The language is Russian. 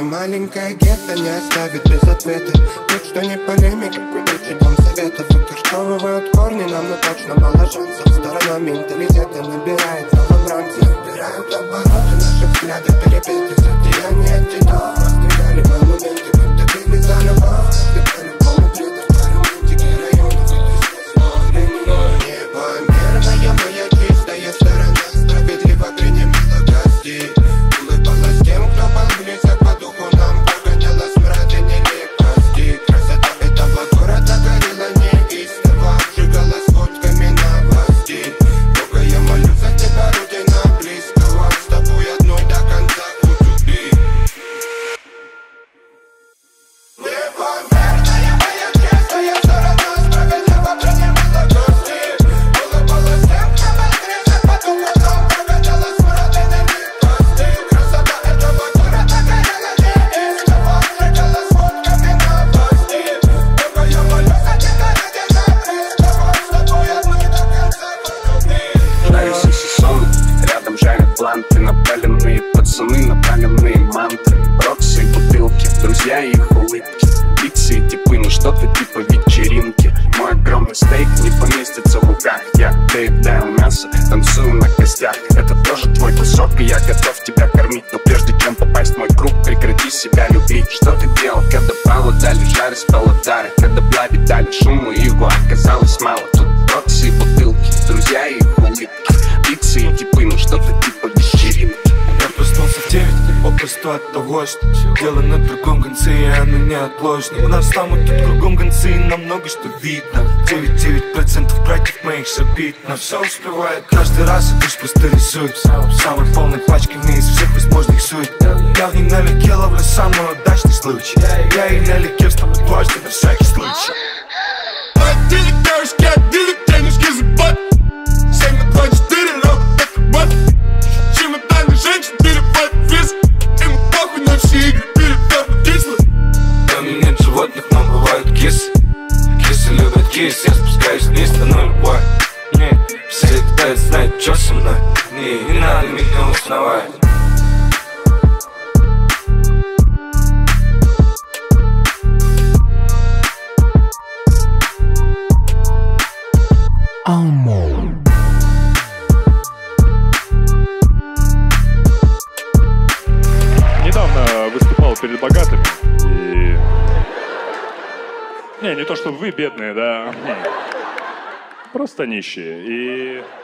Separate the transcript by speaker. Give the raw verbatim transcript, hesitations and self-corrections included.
Speaker 1: маленькое гетто не оставит без ответа. Будь что не полемика, придучи дом советов. Выкорчевывают корни, нам ну точно мало шансов. Сторона менталитета набирает новобранцев. Набирают обороты, наши взгляды перепеты. Состояние антидот, постреляли монументы. Будто били за любовь, спекали полупреда. Романтики районов, непомерная моя чистая сторона. Справедливо принимала гостей. Улыбалась тем, кто был близок по духу нам. Прогоняла смрад и нелепости. Красота этого города горела неистово. Обжигалась фотками новостей. Бога, я молюсь за тебя, родина близкого. С тобой одной до конца пути. Непомерная моя чистая сторона. Справедливо принимала гостей. Улыбалась тем, кто был близок по духу нам. Прогоняла смрад и нелепости. Красота этого города горела неистово. Обжигалась фотками новостей. Бога, я молюсь за тебя, родина близкого. С тобой одной до конца пути.
Speaker 2: Нравится сон, рядом жарят планты. Напаленные пацаны, напаленные мантры. Роксы и бутылки, друзья и их улыбки. Пиксы и типы, ну что-то типа вечеринки. Мой огромный стейк не поместится в руках. Я доедаю мясо, танцую на костях. Это тоже твой кусок, и я готов тебя кормить. Но прежде чем попасть в мой круг, прекрати себя любить. Что ты делал, когда пало дали жары с палатары? Когда благи дали шуму, и его оказалось мало. Тут роксы и бутылки, друзья и их улыбки. Пиксы и типы, ну что-то типа вечеринки.
Speaker 3: Я проснулся в девять, попросту от того, что дело на другом конце, и оно неотложно. У нас там и тут кругом гонцы, и нам много что видно. девяносто девять процентов братьев моих шабит. На все успевает каждый раз, и лишь просто рисует. Самой полной пачками из всех возможных сует. Я в ней налегке ловлю самый удачный случай. Я и налегке встану дважды на всякий случай. От денег девушки, от денег денежки за бат. семь на два четыре, рок, это бат. Чемоданы женщин перепад вес. Им похуй на все игры, перепад кисло. В доме нет животных, но бывают кисы. Кисы любят кис, я спускаюсь вниз, стану любой. Не, все пытаются знать, что со мной. Не, не надо меня узнавать.
Speaker 4: Недавно выступал перед богатыми и... Не, не то, что вы бедные, да. Просто нищие. И